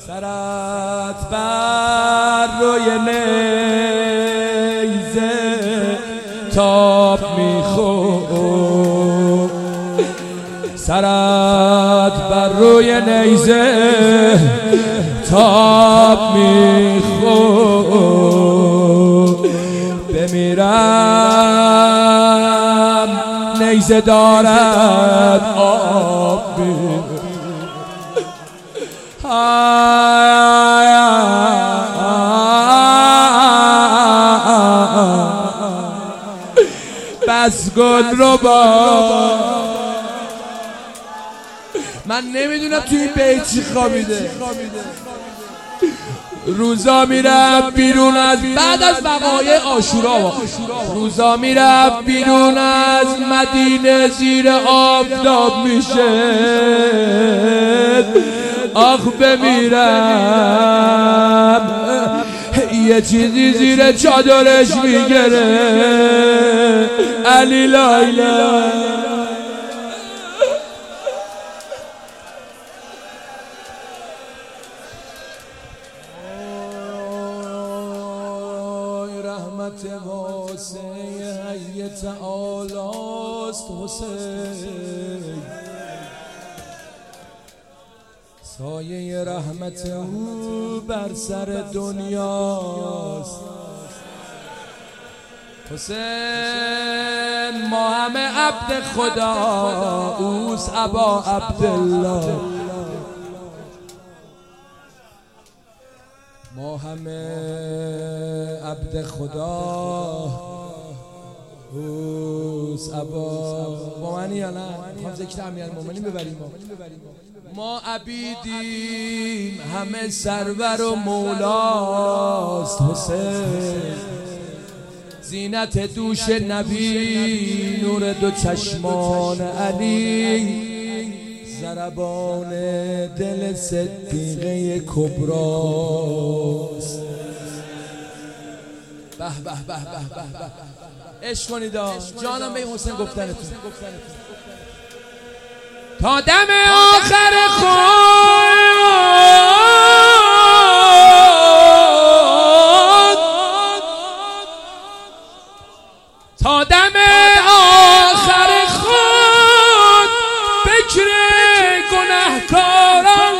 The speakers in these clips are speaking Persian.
سرت بر روی نیزه تاب میخورد، سرت بر روی نیزه تاب میخورد. بمیرم نیزه دارد آب میخورد. بس گل رو با من نمیدونم توی این بیت چی خوابیده. روزا میرفت بیرون از بعد از وقایع عاشورا، روزا میرفت بیرون از مدینه زیر آفتاب میشه. آخ بمیرم یه چیزی زیر چادرش میگره. علی لایلا رحمت واسع حی تعالی است حسین، سایه رحمت او بر سر دنیاست. حسین ما همه عبد خدا، اوست ابا عبدالله. ما همه عبد خدا، اوست ابا. با منی یا نه؟ میخوام ذکر امیرالمومنین ببریم. ما عبیدیم همه سرور و مولاست حسین، زینت دوش نبی نور دو چشمان علی، ضربان دل صدیقه کبراست. به به به به به عشق کنید جانم به حسین گفتنتون. تا دم آخر خود، تا دم آخر خود فکر گناهکاران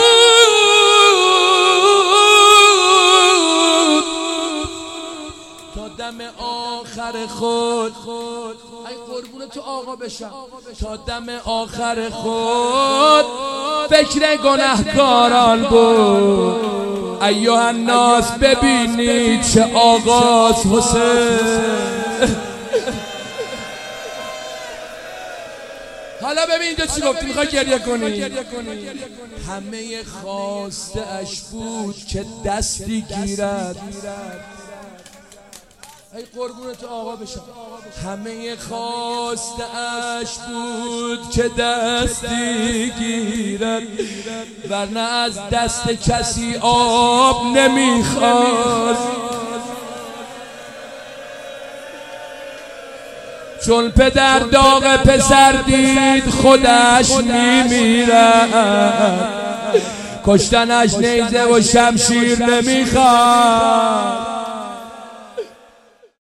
بود. تا دم آخر خود، ای قربون تو آقا بشم، تا دم آخر خود فکر گناهکاران بود. ایها الناس ببینید چه آغاز حسین. حالا ببین اینجا چی گفتی، میخوای گریه کنی؟ همه خواسته اش بود که دستی گیرد. ای قربون تو آقا بشم، همه خواسته اش بود که دستی گیرد، ورنه از دست کسی آب نمیخواست. چون پدر داغ پسر دید خودش میمیرد، کشتنش نیزه و شمشیر نمیخواد.